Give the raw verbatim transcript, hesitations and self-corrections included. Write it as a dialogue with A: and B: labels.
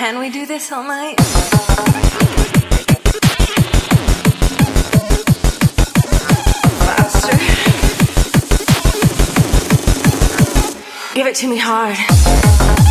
A: Can we do this all night? Faster. Give it to me hard.